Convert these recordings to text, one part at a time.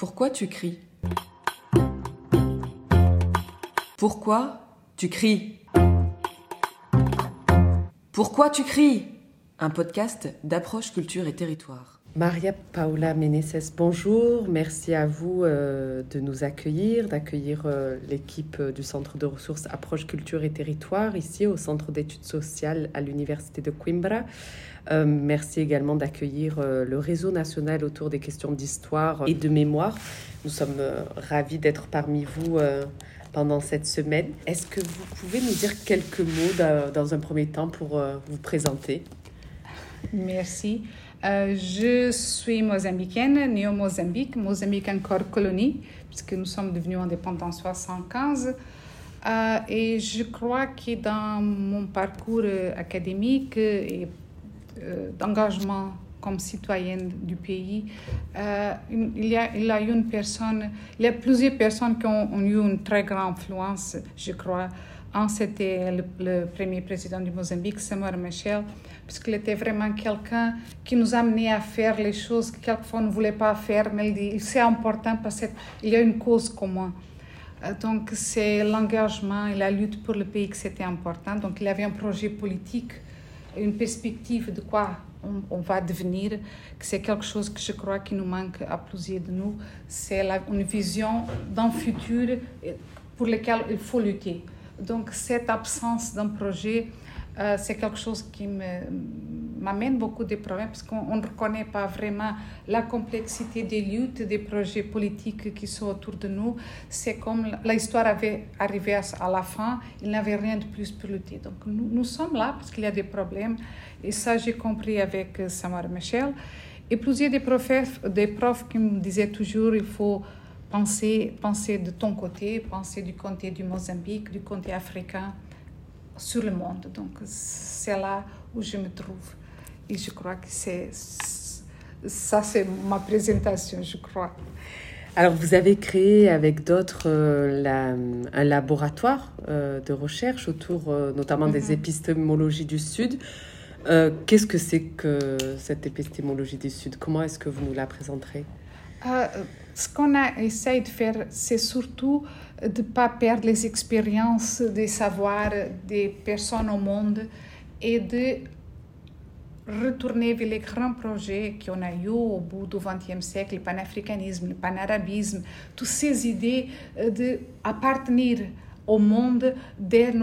Pourquoi tu cries? Pourquoi tu cries? Pourquoi tu cries? Un podcast d'Approche Culture et Territoire. Maria Paula Meneses, bonjour. Merci à vous de nous accueillir, d'accueillir l'équipe du Centre de ressources Approche Culture et Territoire, ici au Centre d'études sociales à l'Université de Coimbra. Merci également d'accueillir le réseau national autour des questions d'histoire et de mémoire. Nous sommes ravis d'être parmi vous pendant cette semaine. Est-ce que vous pouvez nous dire quelques mots dans un premier temps pour vous présenter? Merci. Je suis mozambicaine, née au Mozambique encore colonie, puisque nous sommes devenus indépendants en 1975. Et je crois que dans mon parcours académique et d'engagement comme citoyenne du pays, il y a plusieurs personnes qui ont eu une très grande influence, je crois. Un, c'était le premier président du Mozambique, Samora Machel, puisqu'il était vraiment quelqu'un qui nous amenait à faire les choses que quelquefois on ne voulait pas faire, mais il dit c'est important parce qu'il y a une cause commune. Donc c'est l'engagement et la lutte pour le pays que c'était important. Donc il avait un projet politique, une perspective de quoi on va devenir, que c'est quelque chose que je crois qui nous manque à plusieurs de nous. C'est une vision d'un futur pour lequel il faut lutter. Donc, cette absence d'un projet, c'est quelque chose qui m'amène beaucoup de problèmes parce qu'on ne reconnaît pas vraiment la complexité des luttes, des projets politiques qui sont autour de nous. C'est comme l'histoire avait arrivé à la fin, il n'avait rien de plus pour lutter. Donc, nous sommes là parce qu'il y a des problèmes. Et ça, j'ai compris avec Samora Machel. Et plusieurs des profs qui me disaient toujours, il faut penser de ton côté, penser du côté du Mozambique, du côté africain, sur le monde. Donc, c'est là où je me trouve. Et je crois que c'est ma présentation, je crois. Alors, vous avez créé avec d'autres un laboratoire de recherche autour notamment des épistémologies du Sud. Qu'est-ce que c'est que cette épistémologie du Sud? Comment est-ce que vous nous la présenterez? Ce qu'on a essayé de faire, c'est surtout de ne pas perdre les expériences, des savoirs des personnes au monde et de retourner vers les grands projets qu'on a eu au bout du XXe siècle, le panafricanisme, le panarabisme, toutes ces idées d'appartenir au monde, de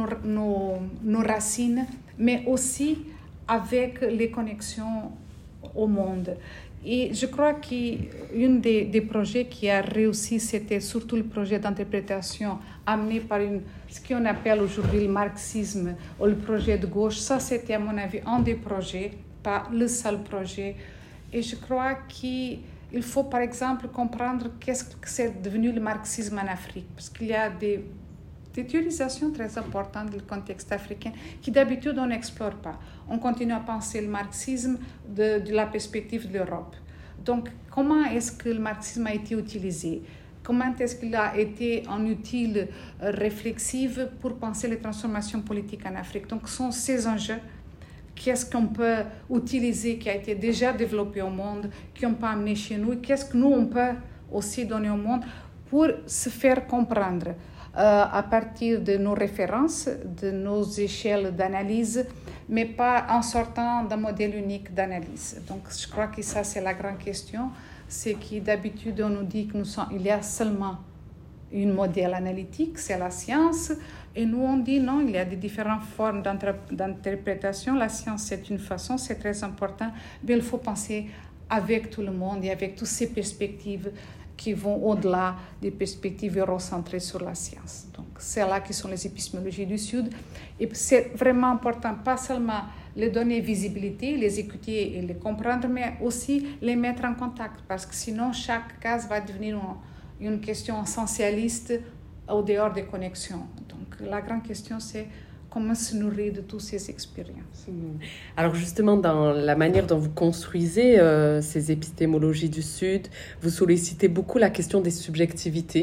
nos racines, mais aussi avec les connexions au monde. Et je crois qu'un des projets qui a réussi, c'était surtout le projet d'interprétation amené par ce qu'on appelle aujourd'hui le marxisme ou le projet de gauche. Ça, c'était à mon avis un des projets, pas le seul projet. Et je crois qu'il faut, par exemple, comprendre qu'est-ce que c'est devenu le marxisme en Afrique. Parce qu'il y a des théorisations très importantes du contexte africain qui d'habitude on n'explore pas. On continue à penser le marxisme de la perspective de l'Europe. Donc, comment est-ce que le marxisme a été utilisé? Comment est-ce qu'il a été un outil réflexif pour penser les transformations politiques en Afrique? Donc, ce sont ces enjeux. Qu'est-ce qu'on peut utiliser qui a été déjà développé au monde, qu'on peut amener chez nous? Et qu'est-ce que nous, on peut aussi donner au monde pour se faire comprendre à partir de nos références, de nos échelles d'analyse, mais pas en sortant d'un modèle unique d'analyse. Donc, je crois que ça, c'est la grande question. C'est que d'habitude, on nous dit qu'il y a seulement un modèle analytique, c'est la science. Et nous, on dit non, il y a des différentes formes d'interprétation. La science, c'est une façon, c'est très important. Mais il faut penser avec tout le monde et avec toutes ces perspectives qui vont au-delà des perspectives eurocentrées sur la science. Donc, c'est là que sont les épistémologies du Sud. Et c'est vraiment important, pas seulement les donner visibilité, les écouter et les comprendre, mais aussi les mettre en contact, parce que sinon, chaque case va devenir une question essentialiste au dehors des connexions. Donc, la grande question, c'est comment se nourrir de toutes ces expériences. Alors justement, dans la manière dont vous construisez ces épistémologies du Sud, vous sollicitez beaucoup la question des subjectivités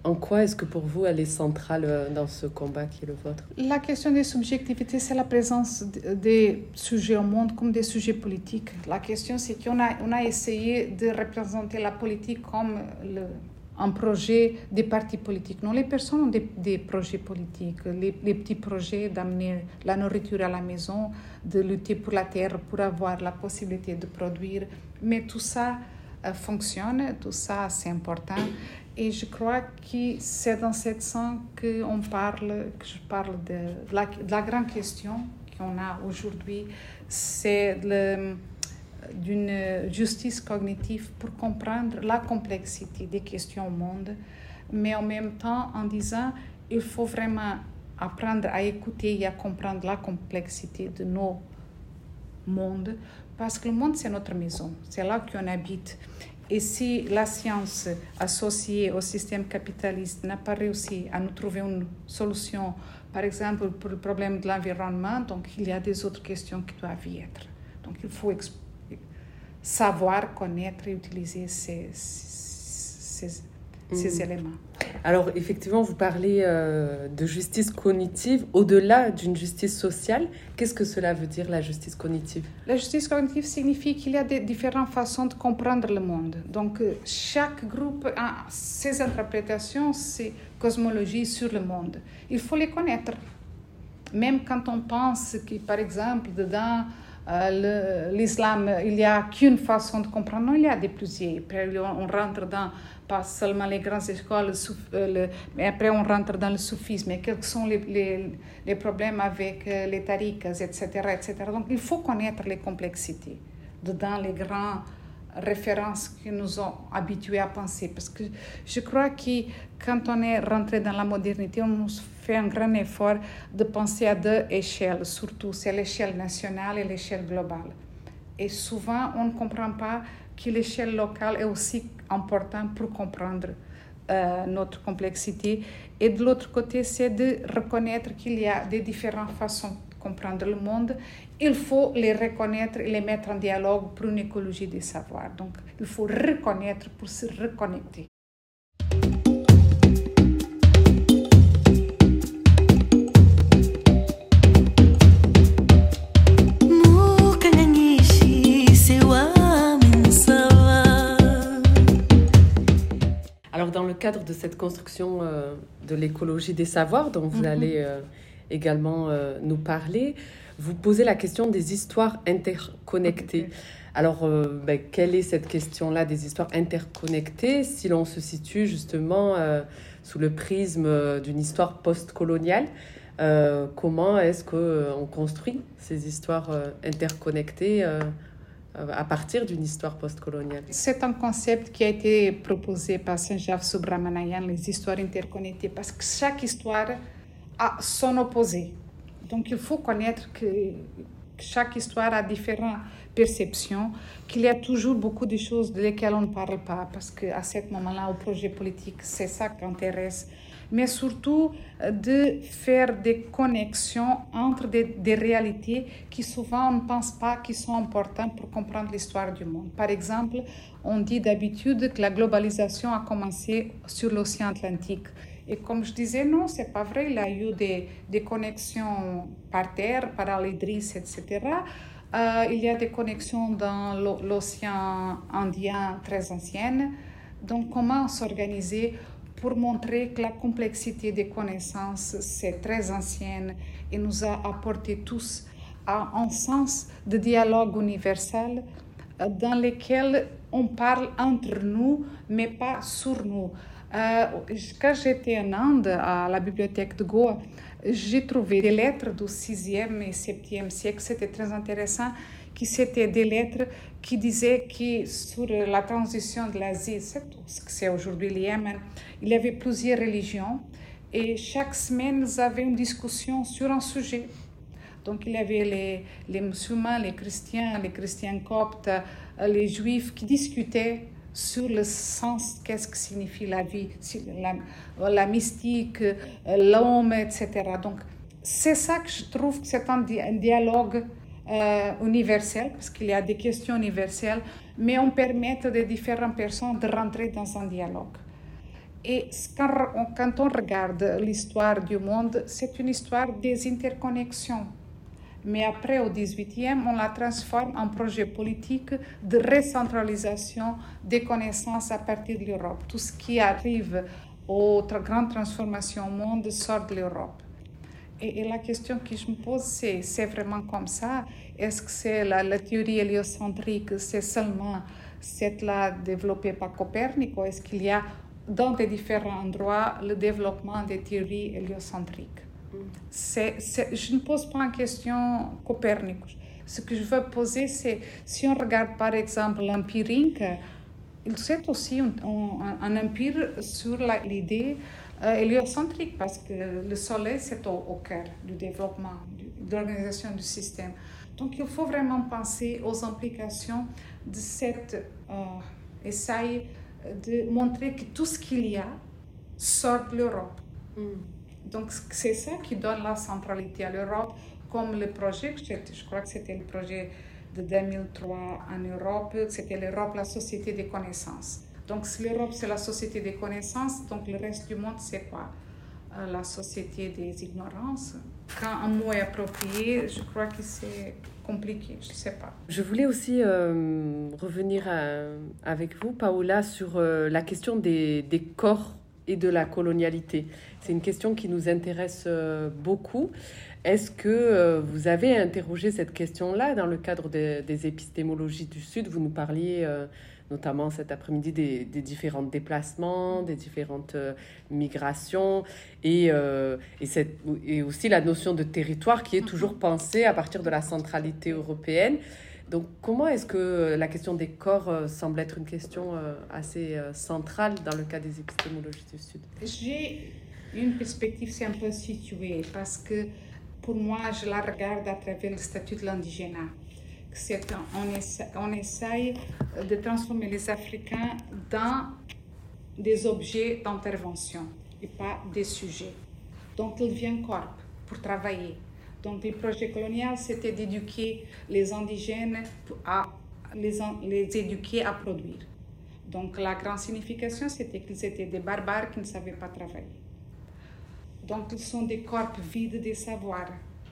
En quoi est-ce que pour vous, elle est centrale dans ce combat qui est le vôtre? La question des subjectivités, c'est la présence des sujets au monde comme des sujets politiques. La question, c'est qu'on a essayé de représenter la politique comme un projet des partis politiques. Non, les personnes ont des projets politiques, les petits projets d'amener la nourriture à la maison, de lutter pour la terre, pour avoir la possibilité de produire. Mais tout ça fonctionne, tout ça c'est important. Et je crois que c'est dans ce sens que je parle de la grande question qu'on a aujourd'hui, c'est d'une justice cognitive pour comprendre la complexité des questions au monde, mais en même temps en disant il faut vraiment apprendre à écouter et à comprendre la complexité de nos mondes, parce que le monde c'est notre maison, c'est là qu'on habite. Et si la science associée au système capitaliste n'a pas réussi à nous trouver une solution, par exemple pour le problème de l'environnement, donc il y a des autres questions qui doivent y être. Donc il faut savoir, connaître et utiliser ces éléments. Alors effectivement, vous parlez de justice cognitive au-delà d'une justice sociale. Qu'est-ce que cela veut dire, la justice cognitive? La justice cognitive signifie qu'il y a différentes façons de comprendre le monde. Donc chaque groupe a ses interprétations, ses cosmologies sur le monde. Il faut les connaître. Même quand on pense que, par exemple, dedans l'islam, il n'y a qu'une façon de comprendre, non, il y a des plusieurs. Après, on rentre dans, pas seulement les grandes écoles, mais après on rentre dans le soufisme. Et quels sont les problèmes avec les tariqas, etc., etc. Donc, il faut connaître les complexités dedans les grandes références qui nous ont habitués à penser. Parce que je crois que quand on est rentré dans la modernité, on fait un grand effort de penser à deux échelles, surtout c'est l'échelle nationale et l'échelle globale. Et souvent, on ne comprend pas que l'échelle locale est aussi importante pour comprendre notre complexité. Et de l'autre côté, c'est de reconnaître qu'il y a des différentes façons de comprendre le monde. Il faut les reconnaître et les mettre en dialogue pour une écologie des savoirs. Donc, il faut reconnaître pour se reconnecter. Alors, dans le cadre de cette construction de l'écologie des savoirs, dont vous allez également nous parler, vous posez la question des histoires interconnectées. Alors, quelle est cette question-là des histoires interconnectées si l'on se situe justement sous le prisme d'une histoire post-coloniale? Comment est-ce qu'on construit ces histoires interconnectées à partir d'une histoire post-coloniale? C'est un concept qui a été proposé par Sanjeev Subramanian, les histoires interconnectées, parce que chaque histoire a son opposé. Donc, il faut connaître que chaque histoire a différentes perceptions, qu'il y a toujours beaucoup de choses desquelles on ne parle pas, parce qu'à ce moment-là, au projet politique, c'est ça qui intéresse. Mais surtout de faire des connexions entre des réalités qui souvent on ne pense pas qui sont importantes pour comprendre l'histoire du monde. Par exemple, on dit d'habitude que la globalisation a commencé sur l'océan Atlantique. Et comme je disais, non, c'est pas vrai. Il y a eu des connexions par terre, par l'Idriss, etc. Il y a des connexions dans l'océan Indien très anciennes. Donc, comment s'organiser pour montrer que la complexité des connaissances, c'est très ancienne et nous a apporté tous à un sens de dialogue universel dans lequel on parle entre nous, mais pas sur nous. Quand j'étais en Inde, à la bibliothèque de Goa, j'ai trouvé des lettres du 6e et 7e siècle. C'était très intéressant, que c'était des lettres qui disaient que sur la transition de l'Asie, ce que c'est aujourd'hui le Yémen, il y avait plusieurs religions et chaque semaine, ils avaient une discussion sur un sujet. Donc, il y avait les musulmans, les chrétiens coptes, les juifs qui discutaient sur le sens, qu'est-ce que signifie la vie, la mystique, l'homme, etc. Donc, c'est ça que je trouve que c'est un dialogue universel, parce qu'il y a des questions universelles, mais on permet de différentes personnes de rentrer dans un dialogue. Et quand on regarde l'histoire du monde, c'est une histoire des interconnexions. Mais après, au XVIIIe, on la transforme en projet politique de recentralisation des connaissances à partir de l'Europe. Tout ce qui arrive aux grandes transformations au monde sort de l'Europe. Et la question que je me pose, c'est vraiment comme ça? Est-ce que c'est la théorie héliocentrique, c'est seulement celle-là développée par Copernic, ou est-ce qu'il y a dans des différents endroits le développement des théories héliocentriques? Je ne pose pas en question Copernicus. Ce que je veux poser, c'est si on regarde par exemple l'Empire Inca, c'est aussi un empire sur l'idée héliocentrique, parce que le Soleil, c'est au cœur du développement, de l'organisation du système. Donc, il faut vraiment penser aux implications de cet essai de montrer que tout ce qu'il y a sort de l'Europe. Donc, c'est ça qui donne la centralité à l'Europe, comme le projet, je crois que c'était le projet de 2003 en Europe, c'était l'Europe, la société des connaissances. Donc, si l'Europe, c'est la société des connaissances, donc le reste du monde, c'est quoi? La société des ignorances. Quand un mot est approprié, je crois que c'est compliqué, je ne sais pas. Je voulais aussi revenir avec vous, Paola, sur la question des corps et de la colonialité. C'est une question qui nous intéresse beaucoup. Est-ce que vous avez interrogé cette question-là dans le cadre des épistémologies du Sud? Vous nous parliez notamment cet après-midi des différents déplacements, des différentes migrations et aussi la notion de territoire qui est toujours pensée à partir de la centralité européenne. Donc, comment est-ce que la question des corps semble être une question assez centrale dans le cas des épistémologies du Sud? J'ai une perspective, c'est un peu située, parce que pour moi, je la regarde à travers le statut de l'indigénat. On essaye de transformer les Africains dans des objets d'intervention et pas des sujets. Donc, ils deviennent corps pour travailler. Donc, le projet colonial, c'était d'éduquer les indigènes les éduquer à produire. Donc, la grande signification, c'était qu'ils étaient des barbares qui ne savaient pas travailler. Donc, ils sont des corps vides des savoirs.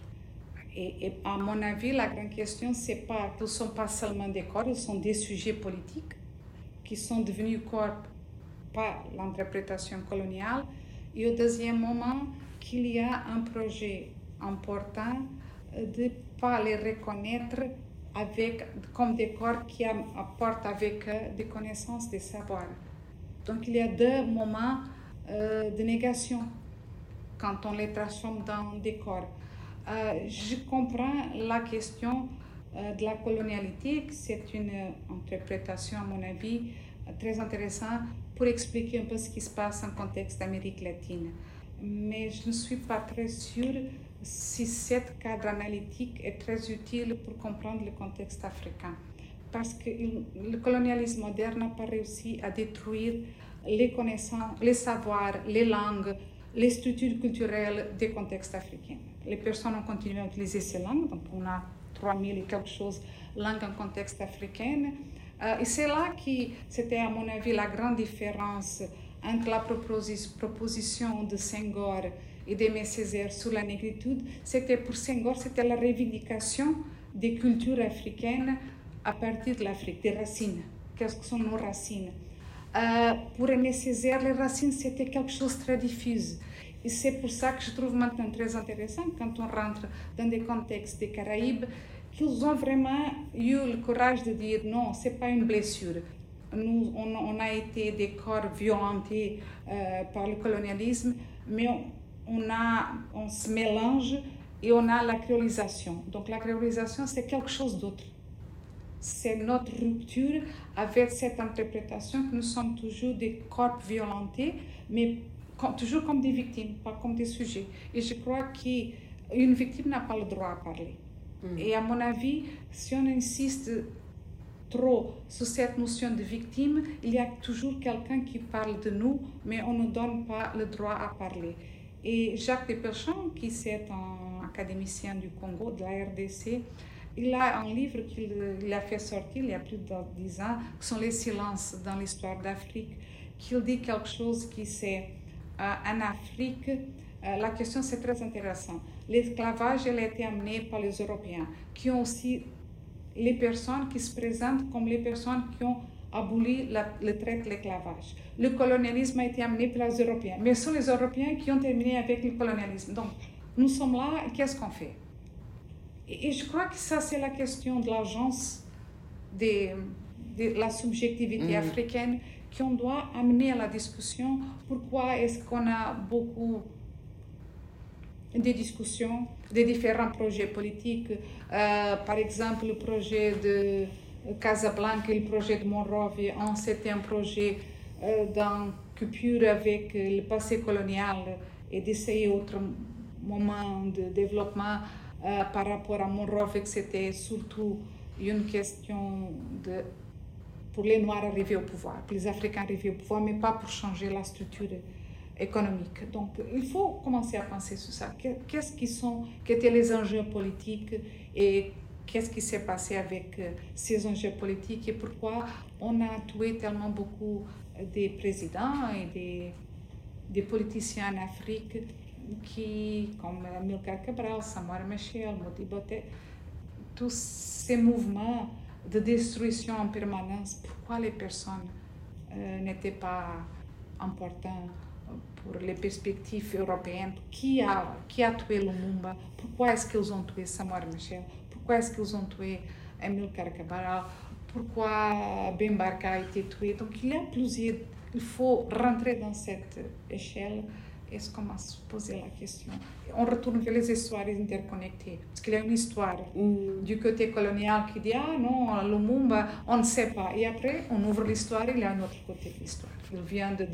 Et à mon avis, la grande question, c'est pas qu'ils ne sont pas seulement des corps, ils sont des sujets politiques qui sont devenus corps par l'interprétation coloniale. Et au deuxième moment, qu'il y a un projet important de ne pas les reconnaître comme des corps qui apportent avec eux des connaissances, des savoirs. Donc, il y a deux moments de négation quand on les transforme dans des corps. Je comprends la question de la colonialité, que c'est une interprétation, à mon avis, très intéressante pour expliquer un peu ce qui se passe en contexte d'Amérique latine. Mais je ne suis pas très sûre si ce cadre analytique est très utile pour comprendre le contexte africain. Parce que le colonialisme moderne n'a pas réussi à détruire les connaissances, les savoirs, les langues, les structures culturelles des contextes africains. Les personnes ont continué à utiliser ces langues, donc on a 3000 et quelque chose langues en contexte africain. Et c'est là que c'était, à mon avis, la grande différence entre la proposition de Senghor et d'Aimé Césaire sur la négritude. C'était pour Senghor, c'était la revendication des cultures africaines à partir de l'Afrique, des racines. Qu'est-ce que sont nos racines? Pour Aimé Césaire, les racines, c'était quelque chose de très diffus. Et c'est pour ça que je trouve maintenant très intéressant, quand on rentre dans des contextes des Caraïbes, qu'ils ont vraiment eu le courage de dire non, ce n'est pas une blessure. Nous, on a été des corps violentés par le colonialisme, mais on se mélange et on a la créolisation. Donc la créolisation, c'est quelque chose d'autre. C'est notre rupture avec cette interprétation que nous sommes toujours des corps violentés, mais toujours comme des victimes, pas comme des sujets. Et je crois qu'une victime n'a pas le droit à parler. Et à mon avis, si on insiste trop sur cette notion de victime, il y a toujours quelqu'un qui parle de nous, mais on ne donne pas le droit à parler. Et Jacques Desplechin, qui est un académicien du Congo, de la RDC, il a un livre qu'il a fait sortir il y a plus de 10 ans, qui sont les silences dans l'histoire d'Afrique, qu'il dit quelque chose qui c'est en Afrique, la question c'est très intéressant. L'esclavage, elle a été amené par les Européens, qui ont aussi les personnes qui se présentent comme les personnes qui ont aboli le trait de l'esclavage. Le colonialisme a été amené par les Européens, mais ce sont les Européens qui ont terminé avec le colonialisme. Donc, nous sommes là, qu'est-ce qu'on fait? Et je crois que ça, c'est la question de l'agence de la subjectivité africaine qu'on doit amener à la discussion. Pourquoi est-ce qu'on a beaucoup de discussions, de différents projets politiques, par exemple le projet de Casablanca et le projet de Monrovia, c'était un projet d'une coupure avec le passé colonial et d'essayer autre moment de développement par rapport à Monrovia, que c'était surtout une question pour les Noirs arriver au pouvoir, pour les Africains arriver au pouvoir, mais pas pour changer la structure économique. Donc, il faut commencer à penser sur ça. Quels étaient les enjeux politiques et qu'est-ce qui s'est passé avec ces enjeux politiques et pourquoi on a tué tellement beaucoup des présidents et des politiciens en Afrique comme Amilcar Cabral, Samora Machel, Modibo Keïta, tous ces mouvements de destruction en permanence, pourquoi les personnes n'étaient pas importantes pour les perspectives européennes? Qui a tué Lumumba? Pourquoi est-ce qu'ils ont tué Samora Machel? Pourquoi est-ce qu'ils ont tué Amilcar Cabral? Pourquoi Bembarka a été tué? Donc il faut rentrer dans cette échelle et se commence à se poser la question. On retourne vers les histoires interconnectées. Parce qu'il y a une histoire du côté colonial qui dit « Ah non, Lumumba, on ne sait pas ». Et après, on ouvre l'histoire et il y a un autre côté de l'histoire. Il vient de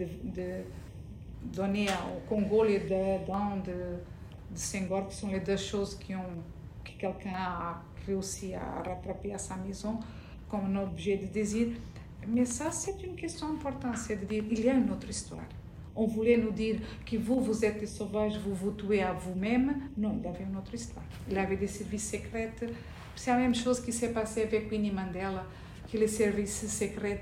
donner au Congo les dents de Senghor, qui sont les deux choses que quelqu'un a réussi à rattraper à sa maison comme un objet de désir. Mais ça, c'est une question importante, c'est de dire il y a une autre histoire. On voulait nous dire que vous êtes des sauvages, vous tuez à vous-même. Non, il y avait une autre histoire. Il avait des services secrets. C'est la même chose qui s'est passé avec Winnie Mandela, que les services secrets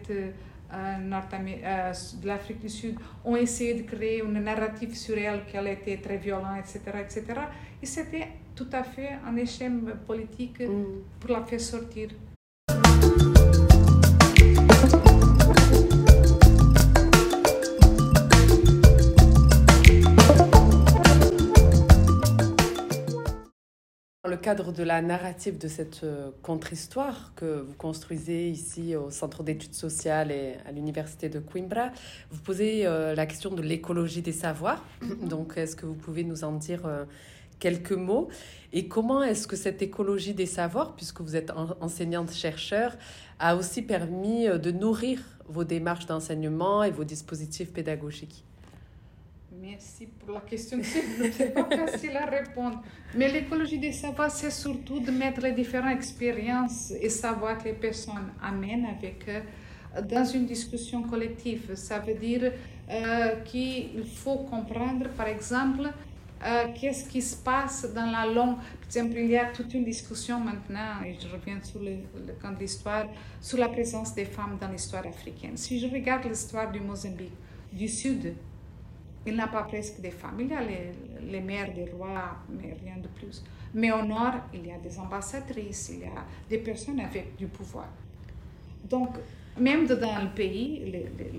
de l'Afrique du Sud ont essayé de créer une narrative sur elle qu'elle était très violente, etc., etc. Et c'était tout à fait un échec politique pour la faire sortir. Dans le cadre de la narrative de cette contre-histoire que vous construisez ici au Centre d'études sociales et à l'Université de Coimbra, vous posez la question de l'écologie des savoirs. Donc, est-ce que vous pouvez nous en dire quelques mots? Et comment est-ce que cette écologie des savoirs, puisque vous êtes enseignante-chercheur, a aussi permis de nourrir vos démarches d'enseignement et vos dispositifs pédagogiques? Merci pour la question. C'est pas facile à répondre. Mais l'écologie des savoirs, c'est surtout de mettre les différentes expériences et savoirs que les personnes amènent avec eux dans une discussion collective. Ça veut dire qu'il faut comprendre, par exemple, qu'est-ce qui se passe dans la langue. Par exemple, il y a toute une discussion maintenant, et je reviens sur le camp de l'histoire, sur la présence des femmes dans l'histoire africaine. Si je regarde l'histoire du Mozambique, du Sud, il n'y a pas presque des femmes. Il y a les mères des rois, mais rien de plus. Mais au nord, il y a des ambassadrices, il y a des personnes avec du pouvoir. Donc, même dans le pays,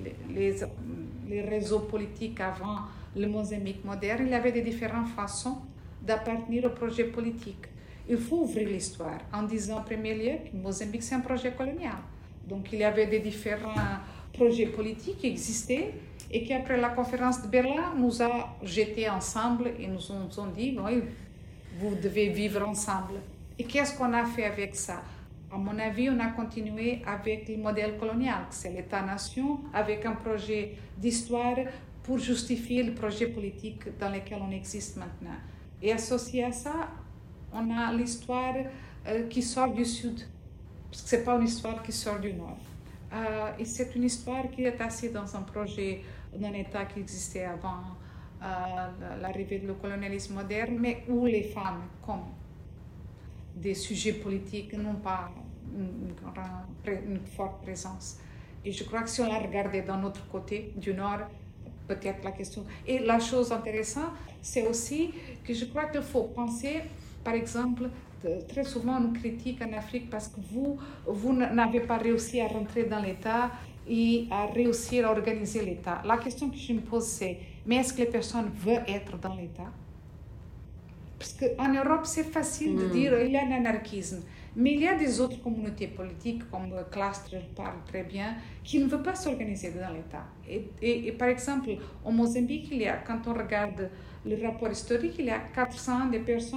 les réseaux politiques avant le Mozambique moderne, il y avait des différentes façons d'appartenir au projet politique. Il faut ouvrir l'histoire en disant en premier lieu que le Mozambique, c'est un projet colonial. Donc, il y avait des différents projets politiques qui existaient et qu'après la conférence de Berlin, nous a jetés ensemble et nous ont dit, oui, vous devez vivre ensemble. Et qu'est-ce qu'on a fait avec ça? À mon avis, on a continué avec le modèle colonial, c'est l'État-nation, avec un projet d'histoire pour justifier le projet politique dans lequel on existe maintenant. Et associé à ça, on a l'histoire qui sort du Sud, parce que ce n'est pas une histoire qui sort du Nord. Et c'est une histoire qui est assise dans un projet d'un État qui existait avant l'arrivée du colonialisme moderne, mais où les femmes, comme des sujets politiques, n'ont pas une forte présence. Et je crois que si on la regardait d'un autre côté, du nord, peut-être la question. Et la chose intéressante, c'est aussi que je crois qu'il faut penser, par exemple, très souvent on nous critique en Afrique parce que vous n'avez pas réussi à rentrer dans l'État et à réussir à organiser l'État. La question que je me pose, c'est, mais est-ce que les personnes veulent être dans l'État? Parce qu'en Europe, c'est facile de dire qu'il y a un anarchisme. Mais il y a des autres communautés politiques, comme Clastres parle très bien, qui ne veulent pas s'organiser dans l'État. Et par exemple, au Mozambique, quand on regarde le rapport historique, il y a 400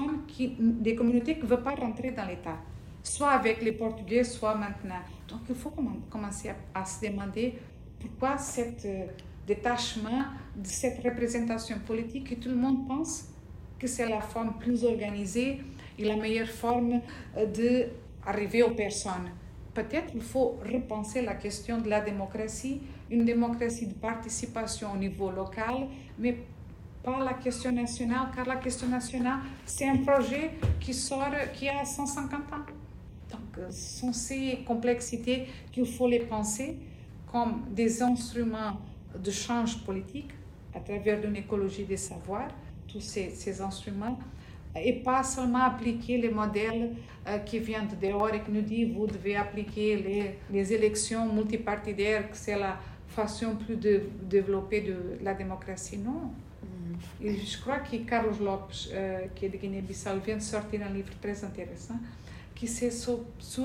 des communautés qui ne veulent pas rentrer dans l'État, soit avec les Portugais, soit maintenant. Donc il faut commencer à se demander pourquoi cet détachement de cette représentation politique, et tout le monde pense que c'est la forme plus organisée et la meilleure forme d'arriver aux personnes. Peut-être il faut repenser la question de la démocratie, une démocratie de participation au niveau local, mais pas la question nationale, car la question nationale, c'est un projet qui a 150 ans. Donc, ce sont ces complexités qu'il faut les penser comme des instruments de change politique à travers une écologie des savoirs, tous ces instruments, et pas seulement appliquer les modèles qui viennent de dehors et qui nous disent vous devez appliquer les élections multipartidaires, que c'est la façon plus développée de la démocratie. Non. Et je crois que Carlos Lopes, qui est de Guinée-Bissau, vient de sortir un livre très intéressant qui c'est sur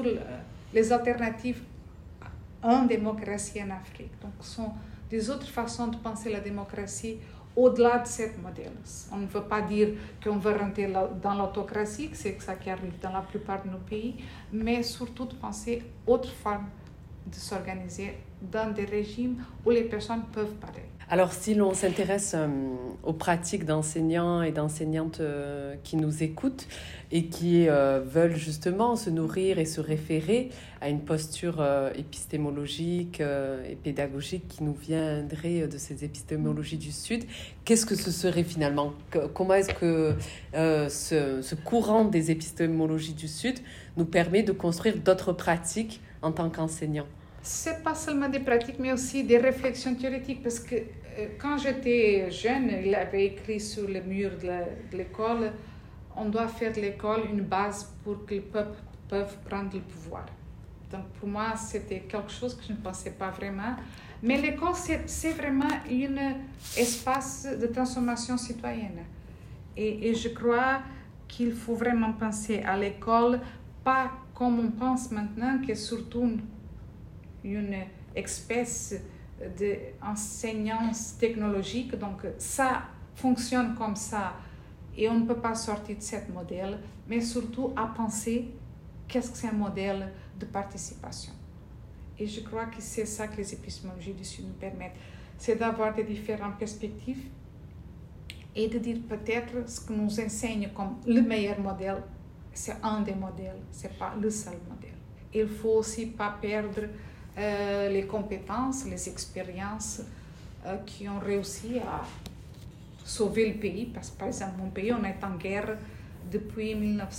les alternatives en démocratie en Afrique. Donc, ce sont des autres façons de penser la démocratie au-delà de ce modèle. On ne veut pas dire qu'on veut rentrer dans l'autocratie, que c'est ça qui arrive dans la plupart de nos pays, mais surtout de penser autre forme de s'organiser dans des régimes où les personnes peuvent parler. Alors, si l'on s'intéresse aux pratiques d'enseignants et d'enseignantes qui nous écoutent et qui veulent justement se nourrir et se référer à une posture épistémologique et pédagogique qui nous viendrait de ces épistémologies du Sud, qu'est-ce que ce serait finalement? Comment est-ce que ce courant des épistémologies du Sud nous permet de construire d'autres pratiques en tant qu'enseignants? C'est pas seulement des pratiques, mais aussi des réflexions théoriques, parce que quand j'étais jeune, il avait écrit sur le mur de l'école, on doit faire de l'école une base pour que le peuple puisse prendre le pouvoir. Donc pour moi, c'était quelque chose que je ne pensais pas vraiment. Mais l'école, c'est vraiment un espace de transformation citoyenne. Et je crois qu'il faut vraiment penser à l'école, pas comme on pense maintenant, qui est surtout une espèce d'enseignance technologique. Donc, ça fonctionne comme ça et on ne peut pas sortir de ce modèle, mais surtout à penser qu'est-ce que c'est un modèle de participation. Et je crois que c'est ça que les épistémologies du Sud nous permettent. C'est d'avoir des différentes perspectives et de dire peut-être ce que nous enseigne comme le meilleur modèle, c'est un des modèles, ce n'est pas le seul modèle. Il faut aussi pas perdre les compétences, les expériences qui ont réussi à sauver le pays. Parce que, par exemple, mon pays, on est en guerre depuis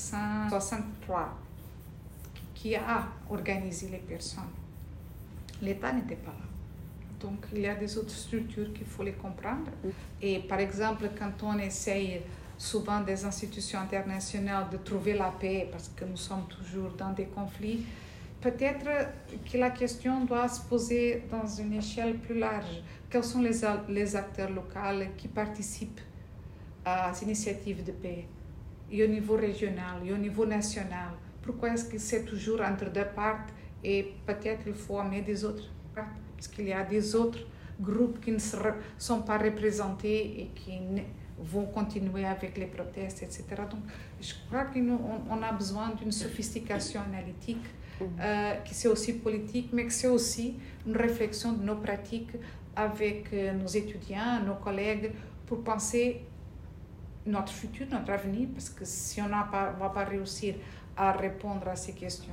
1963, qui a organisé les personnes. L'État n'était pas là. Donc, il y a des autres structures qu'il faut les comprendre. Et par exemple, quand on essaye souvent des institutions internationales de trouver la paix, parce que nous sommes toujours dans des conflits, peut-être que la question doit se poser dans une échelle plus large. Quels sont les acteurs locaux qui participent à ces initiatives de paix? Et au niveau régional, et au niveau national. Pourquoi est-ce que c'est toujours entre deux parts et peut-être il faut amener des autres parts? Parce qu'il y a des autres groupes qui ne sont pas représentés et qui vont continuer avec les protestes, etc. Donc, je crois qu'on a besoin d'une sophistication analytique qui c'est aussi politique, mais que c'est aussi une réflexion de nos pratiques avec nos étudiants, nos collègues, pour penser notre futur, notre avenir, parce que si on ne va pas réussir à répondre à ces questions,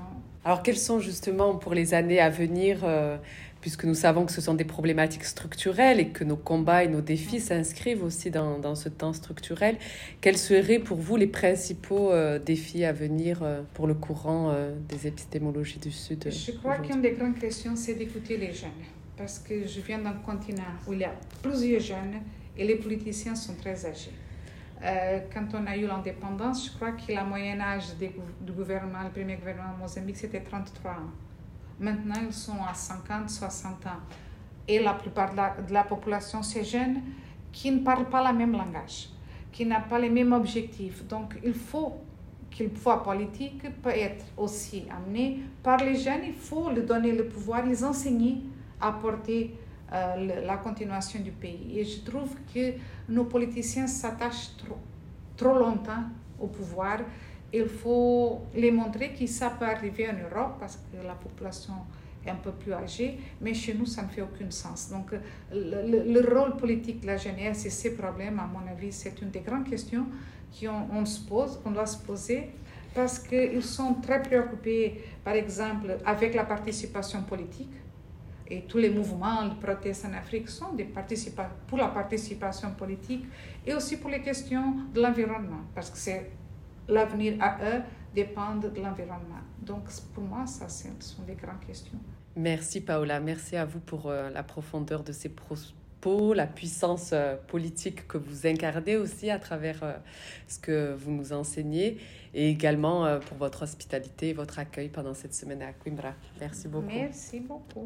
Alors, quelles sont justement pour les années à venir, puisque nous savons que ce sont des problématiques structurelles et que nos combats et nos défis s'inscrivent aussi dans ce temps structurel, quels seraient pour vous les principaux défis à venir pour le courant des épistémologies du Sud? Je crois qu'une des grandes questions, c'est d'écouter les jeunes. Parce que je viens d'un continent où il y a plusieurs jeunes et les politiciens sont très âgés. Quand on a eu l'indépendance, je crois que la moyenne âge du gouvernement, le premier gouvernement de Mozambique, c'était 33 ans. Maintenant, ils sont à 50, 60 ans. Et la plupart de la population, c'est jeunes qui ne parlent pas le même langage, qui n'ont pas les mêmes objectifs. Donc, il faut que le pouvoir politique peut être aussi amené par les jeunes. Il faut leur donner le pouvoir, les enseigner à porter la continuation du pays. Et je trouve que nos politiciens s'attachent trop longtemps au pouvoir. Il faut les montrer que ça peut arriver en Europe parce que la population est un peu plus âgée, mais chez nous, ça ne fait aucun sens. Donc, le rôle politique de la jeunesse et ses problèmes, à mon avis, c'est une des grandes questions qu'on doit se poser parce qu'ils sont très préoccupés, par exemple, avec la participation politique. Et tous les mouvements de proteste en Afrique sont pour la participation politique et aussi pour les questions de l'environnement, parce que l'avenir à eux dépend de l'environnement. Donc, pour moi, ce sont des grandes questions. Merci Paola, merci à vous pour la profondeur de ces propos, la puissance politique que vous incarnez aussi à travers ce que vous nous enseignez et également pour votre hospitalité et votre accueil pendant cette semaine à Coimbra. Merci beaucoup. Merci beaucoup.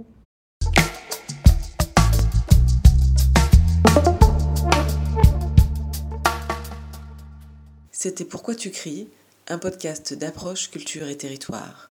C'était Pourquoi tu cries, un podcast d'approche, culture et territoire.